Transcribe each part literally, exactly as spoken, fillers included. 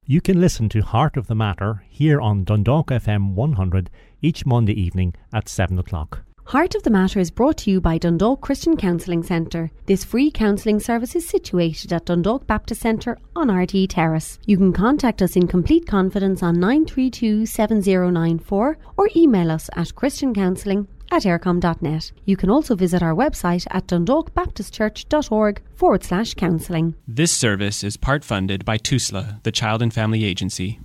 You can listen to Heart of the Matter here on Dundalk F M one hundred each Monday evening at seven o'clock. Heart of the Matter is brought to you by Dundalk Christian Counselling Centre. This free counselling service is situated at Dundalk Baptist Centre on R T E Terrace. You can contact us in complete confidence on nine three two, seven zero nine four or email us at christiancounselling at aircom dot net. You can also visit our website at dundalkbaptistchurch.org forward slash counselling. This service is part funded by TUSLA, the Child and Family Agency.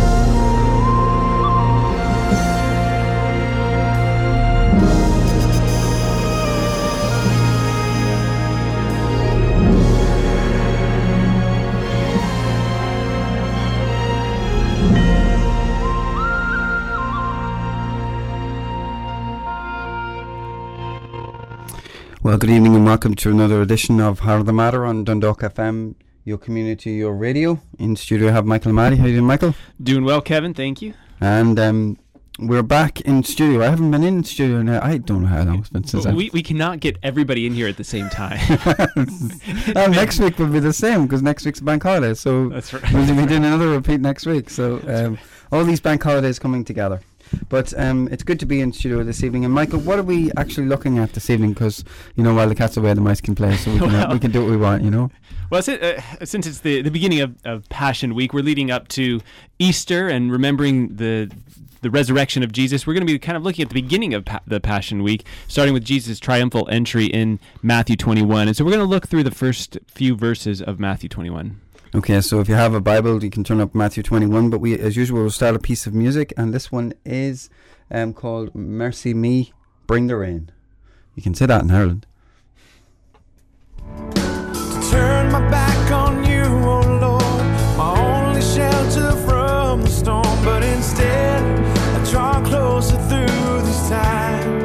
Well, good evening and welcome to another edition of Heart of the Matter on Dundalk F M, your community, your radio. In studio I have Michael Maddy. How are you doing, Michael? Doing well, Kevin, thank you. And um, we're back in studio. I haven't been in studio now. I don't know how long it's been since well, we, we cannot get everybody in here at the same time. Well, next week will be the same because next week's a bank holiday. So That's right. we'll be doing another repeat next week. So um, right. all these bank holidays coming together. But um, it's good to be in studio this evening. And Michael, what are we actually looking at this evening? Because, you know, while the cat's away, the mice can play, so we can, well, uh, we can do what we want, you know? Well, uh, since it's the, the beginning of, of Passion Week, we're leading up to Easter and remembering the the resurrection of Jesus. We're going to be kind of looking at the beginning of pa- the Passion Week, starting with Jesus' triumphal entry in Matthew twenty-one. And so we're going to look through the first few verses of Matthew twenty-one. Okay, so if you have a Bible, you can turn up Matthew twenty-one, but we, as usual, will start a piece of music, and this one is um, called Mercy Me, Bring the Rain. You can say that in Ireland. To turn my back on you, oh Lord, my only shelter from the storm, but instead I draw closer through this time.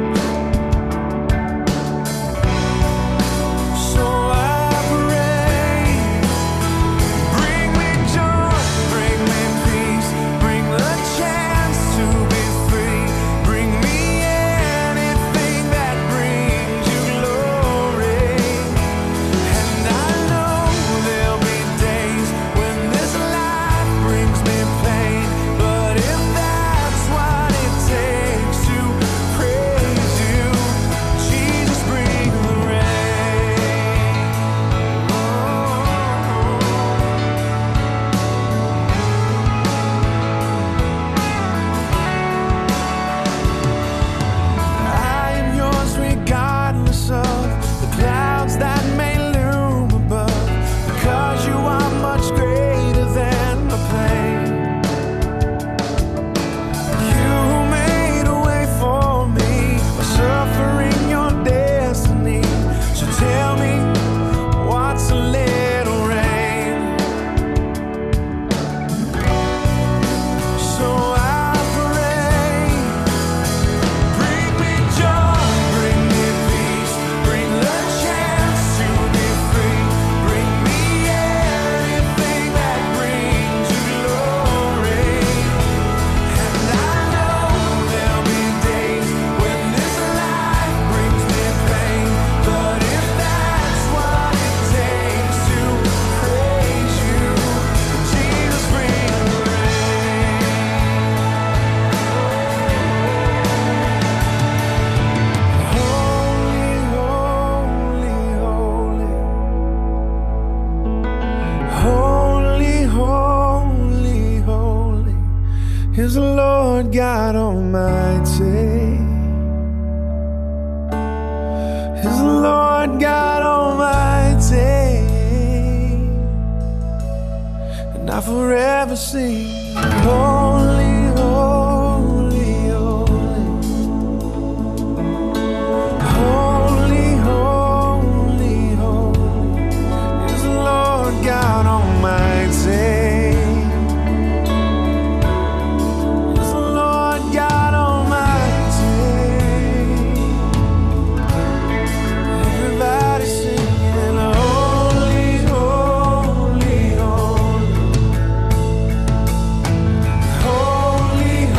Is the Lord God Almighty. Is the Lord God Almighty. And I forever sing, holy, holy, holy. Holy, holy, holy. Is the Lord God Almighty. Holy,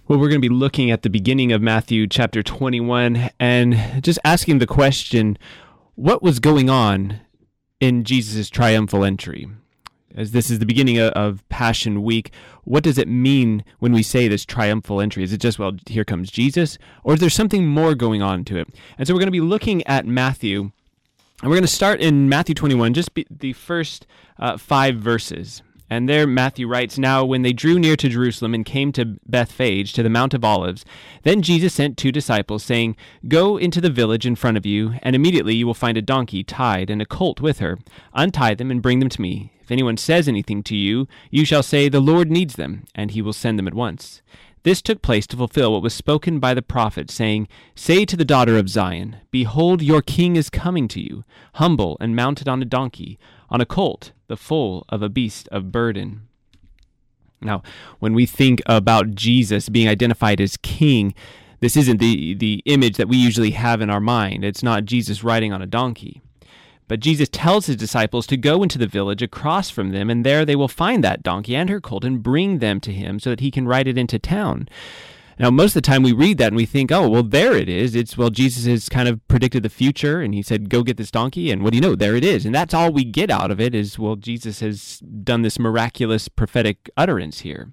Well, we're going to be looking at the beginning of Matthew chapter twenty-one and just asking the question, what was going on in Jesus' triumphal entry? As this is the beginning of, of Passion Week, what does it mean when we say this triumphal entry? Is it just, well, here comes Jesus? Or is there something more going on to it? And so we're going to be looking at Matthew, and we're going to start in Matthew twenty-one, just be the first uh, five verses. And there Matthew writes, "Now when they drew near to Jerusalem and came to Bethphage, to the Mount of Olives, then Jesus sent two disciples, saying, 'Go into the village in front of you, and immediately you will find a donkey tied and a colt with her. Untie them and bring them to me. If anyone says anything to you, you shall say, the Lord needs them, and he will send them at once.' This took place to fulfill what was spoken by the prophet, saying, 'Say to the daughter of Zion, Behold, your king is coming to you, humble and mounted on a donkey, on a colt, the foal of a beast of burden.'" Now, when we think about Jesus being identified as king, this isn't the, the image that we usually have in our mind. It's not Jesus riding on a donkey. But Jesus tells his disciples to go into the village across from them, and there they will find that donkey and her colt and bring them to him so that he can ride it into town. Now, most of the time we read that and we think, oh, well, there it is. It's, well, Jesus has kind of predicted the future, and he said, go get this donkey, and what do you know? There it is. And that's all we get out of it is, well, Jesus has done this miraculous prophetic utterance here.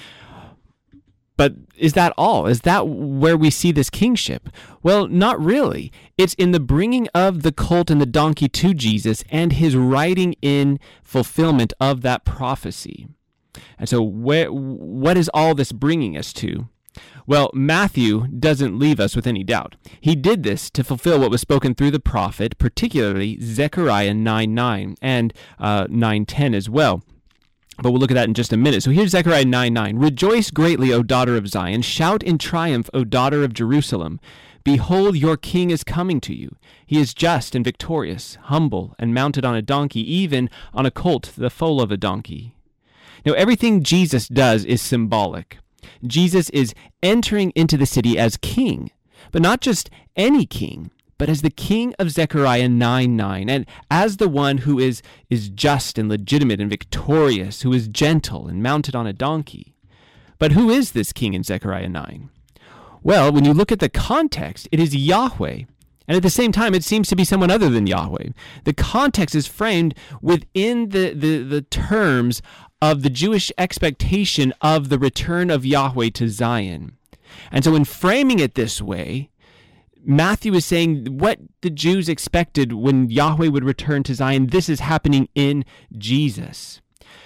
But is that all? Is that where we see this kingship? Well, not really. It's in the bringing of the colt and the donkey to Jesus and his riding in fulfillment of that prophecy. And so where, what is all this bringing us to? Well, Matthew doesn't leave us with any doubt. He did this to fulfill what was spoken through the prophet, particularly Zechariah nine nine and uh, nine ten as well. But we'll look at that in just a minute. So here's Zechariah nine nine. "Rejoice greatly, O daughter of Zion. Shout in triumph, O daughter of Jerusalem. Behold, your king is coming to you. He is just and victorious, humble and mounted on a donkey, even on a colt, the foal of a donkey." Now, everything Jesus does is symbolic. Jesus is entering into the city as king, but not just any king, but as the king of Zechariah nine nine, and as the one who is, is just and legitimate and victorious, who is gentle and mounted on a donkey. But who is this king in Zechariah nine? Well, when you look at the context, it is Yahweh. And at the same time, it seems to be someone other than Yahweh. The context is framed within the, the, the terms of the Jewish expectation of the return of Yahweh to Zion. And so in framing it this way, Matthew is saying what the Jews expected when Yahweh would return to Zion, this is happening in Jesus.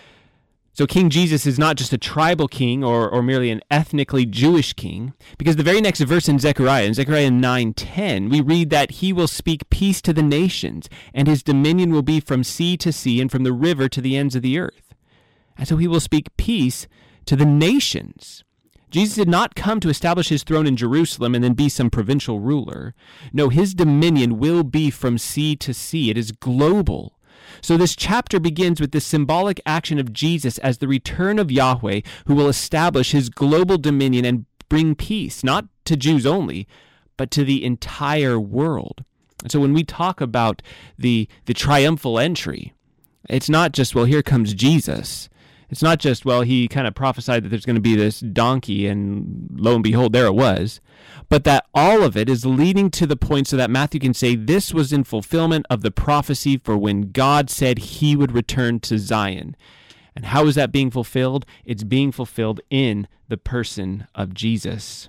So King Jesus is not just a tribal king or, or merely an ethnically Jewish king, because the very next verse in Zechariah, in Zechariah nine ten, we read that he will speak peace to the nations, and his dominion will be from sea to sea and from the river to the ends of the earth. And so he will speak peace to the nations. Jesus did not come to establish his throne in Jerusalem and then be some provincial ruler. No, his dominion will be from sea to sea. It is global. So this chapter begins with the symbolic action of Jesus as the return of Yahweh, who will establish his global dominion and bring peace, not to Jews only, but to the entire world. And so when we talk about the, the triumphal entry, it's not just, well, here comes Jesus. It's not just, well, he kind of prophesied that there's going to be this donkey, and lo and behold, there it was. But that all of it is leading to the point so that Matthew can say this was in fulfillment of the prophecy for when God said he would return to Zion. And how is that being fulfilled? It's being fulfilled in the person of Jesus.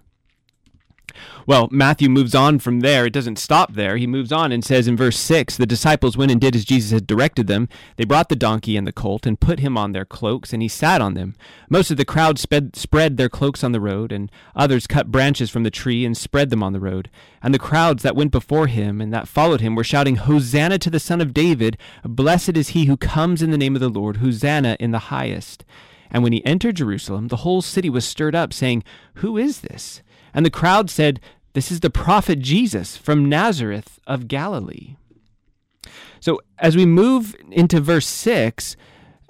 Well, Matthew moves on from there. It doesn't stop there. He moves on and says in verse six, "The disciples went and did as Jesus had directed them. They brought the donkey and the colt and put him on their cloaks, and he sat on them. Most of the crowd sped, spread their cloaks on the road, and others cut branches from the tree and spread them on the road. And the crowds that went before him and that followed him were shouting, 'Hosanna to the Son of David! Blessed is he who comes in the name of the Lord! Hosanna in the highest!' And when he entered Jerusalem, the whole city was stirred up, saying, 'Who is this?' And the crowd said, 'This is the prophet Jesus from Nazareth of Galilee.'" So as we move into verse six,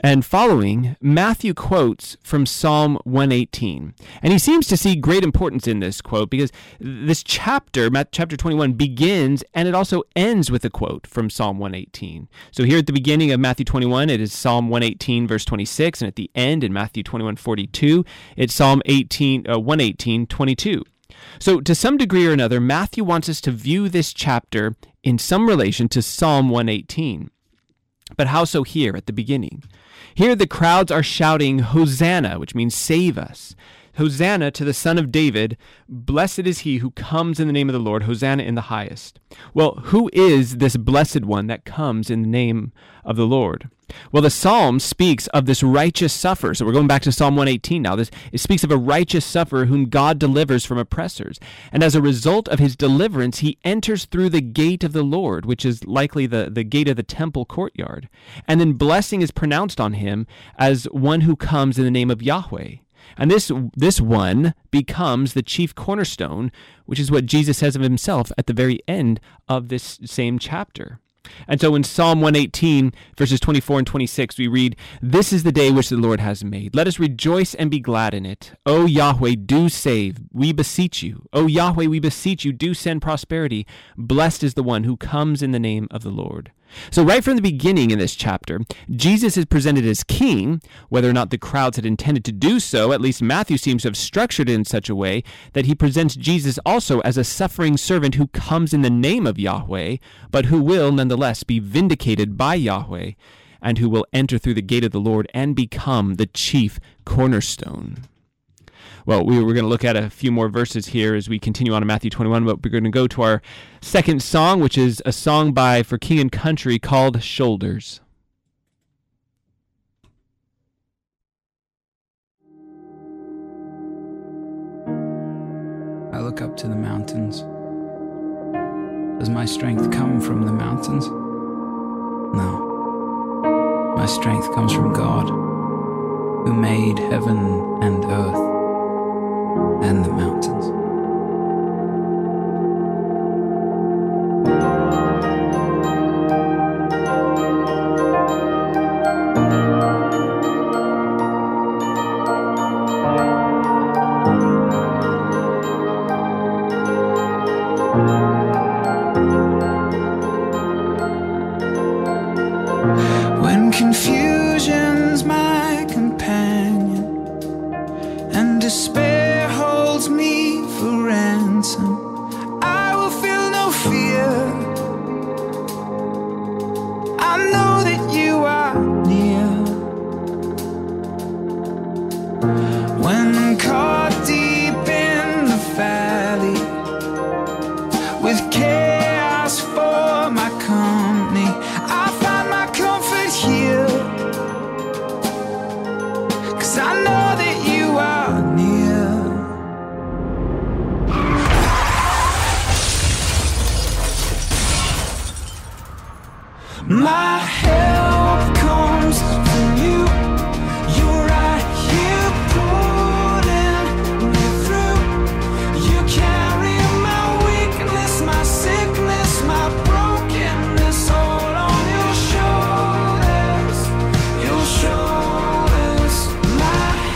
and following, Matthew quotes from Psalm one eighteen. And he seems to see great importance in this quote because this chapter, chapter twenty-one, begins and it also ends with a quote from Psalm one eighteen. So here at the beginning of Matthew twenty-one, it is Psalm one eighteen, verse twenty-six, and at the end in Matthew twenty-one, forty-two, it's Psalm eighteen, uh, one eighteen, twenty-two. So to some degree or another, Matthew wants us to view this chapter in some relation to Psalm one eighteen. But how so here at the beginning? Here the crowds are shouting, Hosanna, which means save us. Hosanna to the Son of David. Blessed is he who comes in the name of the Lord. Hosanna in the highest. Well, who is this blessed one that comes in the name of the Lord? Well, the Psalm speaks of this righteous sufferer. So we're going back to Psalm one eighteen now. This, it speaks of a righteous sufferer whom God delivers from oppressors. And as a result of his deliverance, he enters through the gate of the Lord, which is likely the, the gate of the temple courtyard. And then blessing is pronounced on him as one who comes in the name of Yahweh. And this this one becomes the chief cornerstone, which is what Jesus says of himself at the very end of this same chapter. And so in Psalm one eighteen, verses twenty-four and twenty-six, we read, This is the day which the Lord has made. Let us rejoice and be glad in it. O Yahweh, do save, we beseech you. O Yahweh, we beseech you, do send prosperity. Blessed is the one who comes in the name of the Lord. So right from the beginning in this chapter, Jesus is presented as king. Whether or not the crowds had intended to do so, at least Matthew seems to have structured it in such a way that he presents Jesus also as a suffering servant who comes in the name of Yahweh, but who will nonetheless be vindicated by Yahweh, and who will enter through the gate of the Lord and become the chief cornerstone. Well, we we're going to look at a few more verses here as we continue on in Matthew twenty-one, but we're going to go to our second song, which is a song by For King and Country called Shoulders. I look up to the mountains. Does my strength come from the mountains? No. My strength comes from God, who made heaven and earth and the mountains. When confusion's my companion and despair holds me for ransom, I will feel no fear. I know that you are near. When caught deep in the valley with chaos for my company, I find my comfort here, 'cause I know that you are near. My help comes from you. You're right here pulling me through. You carry my weakness, my sickness, my brokenness all on your shoulders. Your shoulders. My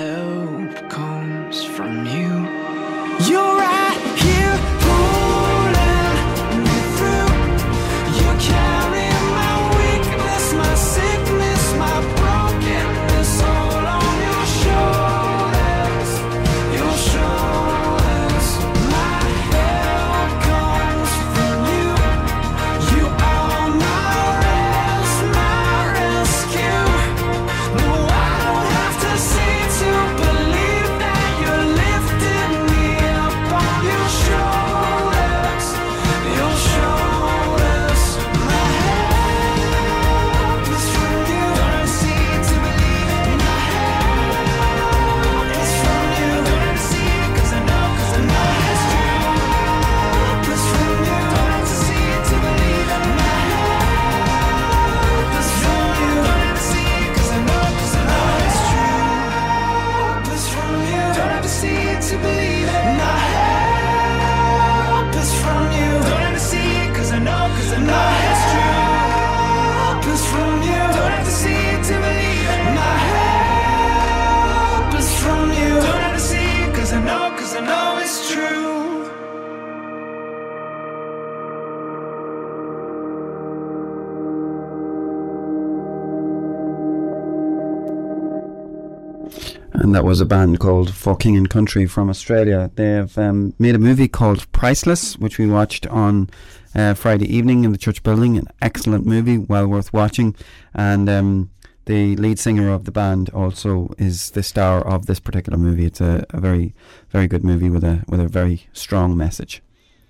help comes from you. You're right here pulling me through. You carry my weakness, my sickness, my brokenness all on your shoulders, your shoulders. My help comes from you. You are my rest, my rescue. No, I don't have to see to believe that you're lifting me up on your shoulders, your shoulders. My help is from you. Don't have to see to believe it. My help is from you. Don't have to see it 'cause I know, 'cause I know it's true. Help is from you. Don't have to see it to believe it. My help is from you. Don't have to see it 'cause I know, 'cause I know it's true. Help is from you. Don't have to see it to believe it. My help is from you. Don't have to see it 'cause I know, 'cause I know it's true. Help is from you. Don't have to see it to believe it. My help is from you. Don't have to see it 'cause I know, 'cause I know it's true. And that was a band called For King and Country from Australia. They've um, made a movie called Priceless, which we watched on uh, Friday evening in the church building. An excellent movie, well worth watching. And um, the lead singer of the band also is the star of this particular movie. It's a, a very, very good movie with a with a very strong message.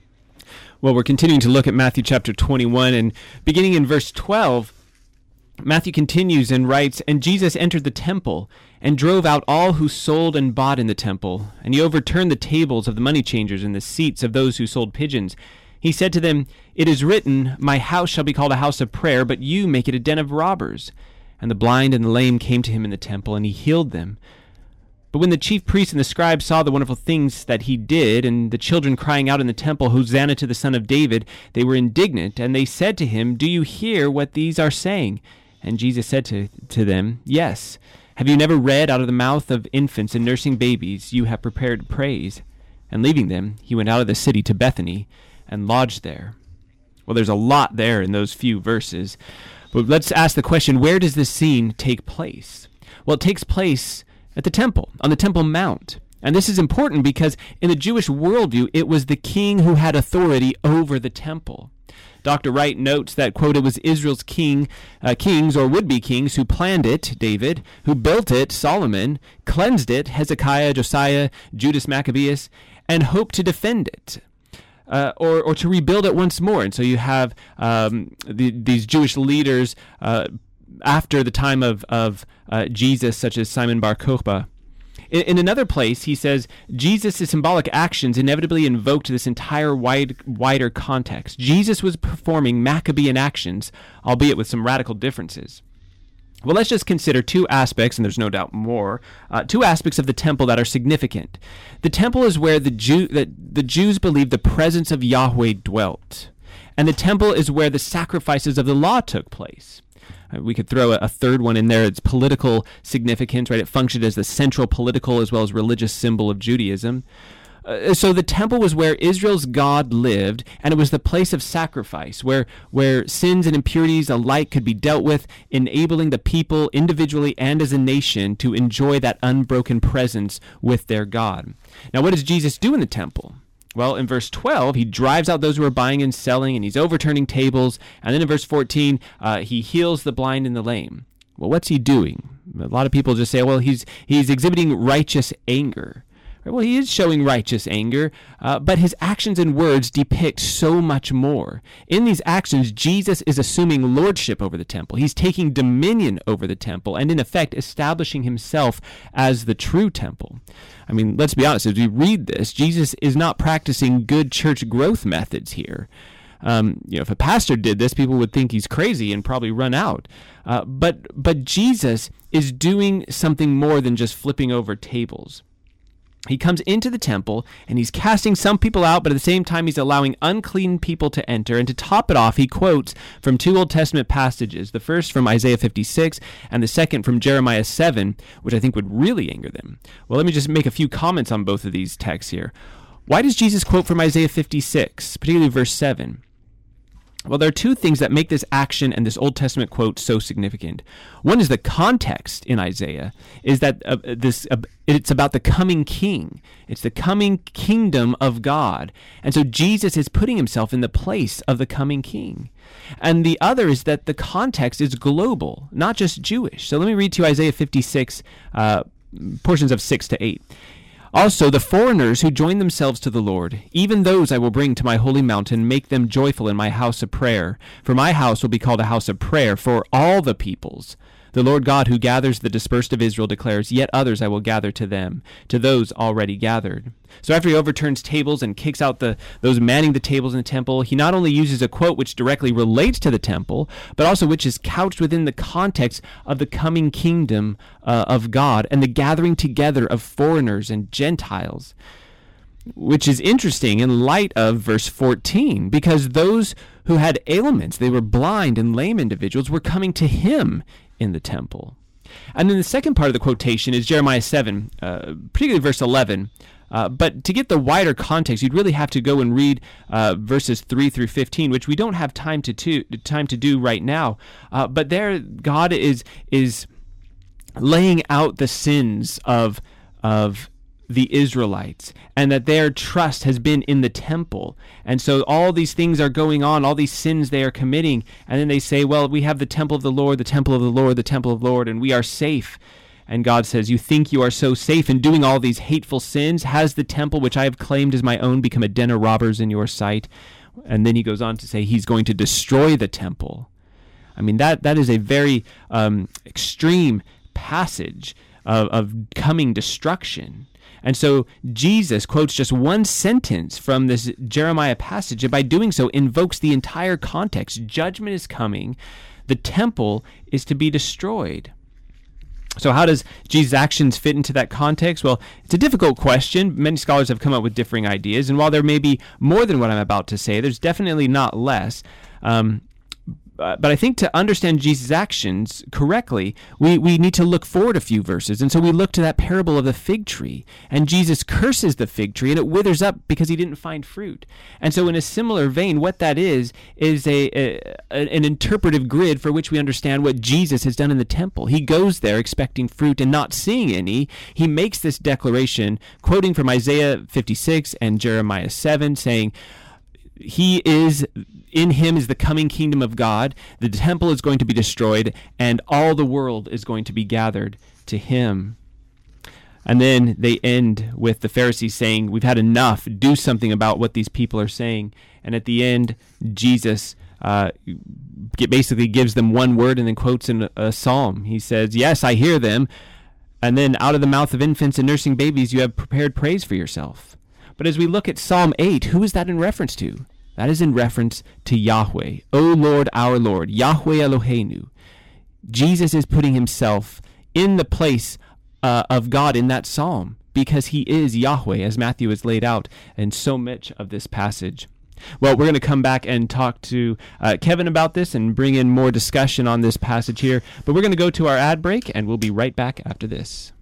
Well, we're continuing to look at Matthew chapter twenty-one, and beginning in verse twelve, Matthew continues and writes, "And Jesus entered the temple and drove out all who sold and bought in the temple, and he overturned the tables of the money changers and the seats of those who sold pigeons. He said to them, 'It is written, my house shall be called a house of prayer, but you make it a den of robbers.' And the blind and the lame came to him in the temple, and he healed them. But when the chief priests and the scribes saw the wonderful things that he did, and the children crying out in the temple, 'Hosanna to the Son of David,' they were indignant, and they said to him, 'Do you hear what these are saying?' And Jesus said to, to them, 'Yes. Have you never read, out of the mouth of infants and nursing babies you have prepared praise?' And leaving them, he went out of the city to Bethany and lodged there." Well, there's a lot there in those few verses. But let's ask the question, where does this scene take place? Well, it takes place at the temple, on the Temple Mount. And this is important because in the Jewish worldview, it was the king who had authority over the temple. Doctor Wright notes that, quote, "It was Israel's king, uh, kings or would-be kings who planned it, David, who built it, Solomon, cleansed it, Hezekiah, Josiah, Judas Maccabeus, and hoped to defend it, uh, or, or to rebuild it once more." And so you have um, the, these Jewish leaders uh, after the time of, of uh, Jesus, such as Simon Bar Kokhba. In, in another place, he says, Jesus' symbolic actions inevitably invoked this entire wide, wider context. Jesus was performing Maccabean actions, albeit with some radical differences. Well, let's just consider two aspects, and there's no doubt more, uh, two aspects of the temple that are significant. The temple is where the, Jew, that the Jews believed the presence of Yahweh dwelt, and the temple is where the sacrifices of the law took place. We could throw a, a third one in there. It's political significance, right? It functioned as the central political as well as religious symbol of Judaism. Uh, so the temple was where Israel's God lived, and it was the place of sacrifice, where where sins and impurities alike could be dealt with, enabling the people individually and as a nation to enjoy that unbroken presence with their God. Now, what does Jesus do in the temple? Well, in verse twelve, he drives out those who are buying and selling, and he's overturning tables. And then in verse fourteen, uh, he heals the blind and the lame. Well, what's he doing? A lot of people just say, well, he's he's exhibiting righteous anger. Well, he is showing righteous anger, uh, but his actions and words depict so much more. In these actions, Jesus is assuming lordship over the temple. He's taking dominion over the temple and, in effect, establishing himself as the true temple. I mean, let's be honest, as we read this, Jesus is not practicing good church growth methods here. Um, you know, if a pastor did this, people would think he's crazy and probably run out. Uh, but but Jesus is doing something more than just flipping over tables. He comes into the temple and he's casting some people out, but at the same time he's allowing unclean people to enter. And to top it off, he quotes from two Old Testament passages, the first from Isaiah fifty-six and the second from Jeremiah seven, which I think would really anger them. Well, let me just make a few comments on both of these texts here. Why does Jesus quote from Isaiah fifty-six, particularly verse seven? Well, there are two things that make this action and this Old Testament quote so significant. One is the context in Isaiah, is that uh, this uh, it's about the coming king. It's the coming kingdom of God. And so Jesus is putting himself in the place of the coming king. And the other is that the context is global, not just Jewish. So let me read to you Isaiah fifty-six, uh, portions of six to eight. Also, the foreigners who join themselves to the Lord, even those I will bring to my holy mountain, make them joyful in my house of prayer. For my house will be called a house of prayer for all the peoples. The Lord God who gathers the dispersed of Israel declares, yet others I will gather to them, to those already gathered. So after he overturns tables and kicks out the those manning the tables in the temple, he not only uses a quote which directly relates to the temple, but also which is couched within the context of the coming kingdom uh, of God and the gathering together of foreigners and Gentiles, which is interesting in light of verse fourteen, because those who had ailments, they were blind and lame individuals, were coming to him in the temple. And then the second part of the quotation is Jeremiah seven, uh, particularly verse eleven. Uh, but to get the wider context, you'd really have to go and read uh, verses three through fifteen, which we don't have time to, to time to do right now. Uh, but there, God is is laying out the sins of of the Israelites, and that their trust has been in the temple. And so all these things are going on, all these sins they are committing, and then they say, well, we have the temple of the Lord, the temple of the Lord, the temple of the Lord, and we are safe. And God says, you think you are so safe in doing all these hateful sins? Has the temple which I have claimed as my own become a den of robbers in your sight? And then he goes on to say he's going to destroy the temple. I mean, that that is a very um, extreme passage of, of coming destruction. And so Jesus quotes just one sentence from this Jeremiah passage, and by doing so invokes the entire context. Judgment is coming. The temple is to be destroyed. So how does Jesus' actions fit into that context? Well, it's a difficult question. Many scholars have come up with differing ideas, and while there may be more than what I'm about to say, there's definitely not less. Um, But I think to understand Jesus' actions correctly, we, we need to look forward a few verses. And so we look to that parable of the fig tree. And Jesus curses the fig tree, and it withers up because he didn't find fruit. And so in a similar vein, what that is, is a, a an interpretive grid for which we understand what Jesus has done in the temple. He goes there expecting fruit and not seeing any. He makes this declaration, quoting from Isaiah fifty-six and Jeremiah seven, saying, he is, in him is the coming kingdom of God. The temple is going to be destroyed, and all the world is going to be gathered to him. And then they end with the Pharisees saying, we've had enough. Do something about what these people are saying. And at the end, Jesus uh, basically gives them one word and then quotes in a, a psalm. He says, yes, I hear them. And then out of the mouth of infants and nursing babies, you have prepared praise for yourself. But as we look at Psalm eight, who is that in reference to? That is in reference to Yahweh, O Lord, our Lord, Yahweh Eloheinu. Jesus is putting himself in the place uh, of God in that psalm because he is Yahweh, as Matthew has laid out in so much of this passage. Well, we're going to come back and talk to uh, Kevin about this and bring in more discussion on this passage here. But we're going to go to our ad break, and we'll be right back after this.